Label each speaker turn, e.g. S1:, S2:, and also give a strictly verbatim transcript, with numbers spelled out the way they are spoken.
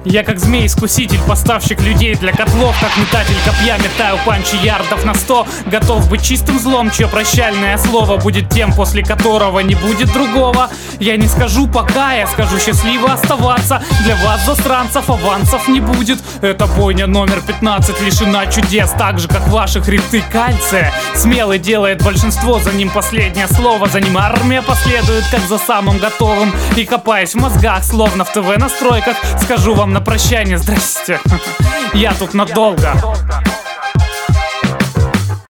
S1: Я как змей-искуситель, поставщик людей для котлов, как метатель копья, метаю панчи ярдов на сто. Готов быть чистым злом, чье прощальное слово будет тем, после которого не будет другого. Я не скажу пока, я скажу счастливо оставаться. Для вас, засранцев, авансов не будет. Эта бойня номер пятнадцать лишена чудес, так же как ваши хребты кальция. Смелый делает большинство, за ним последнее слово. За ним армия последует, как за самым готовым. И копаясь в мозгах, словно в ТВ настройках, скажу вам на прощание: здрасте, я тут надолго.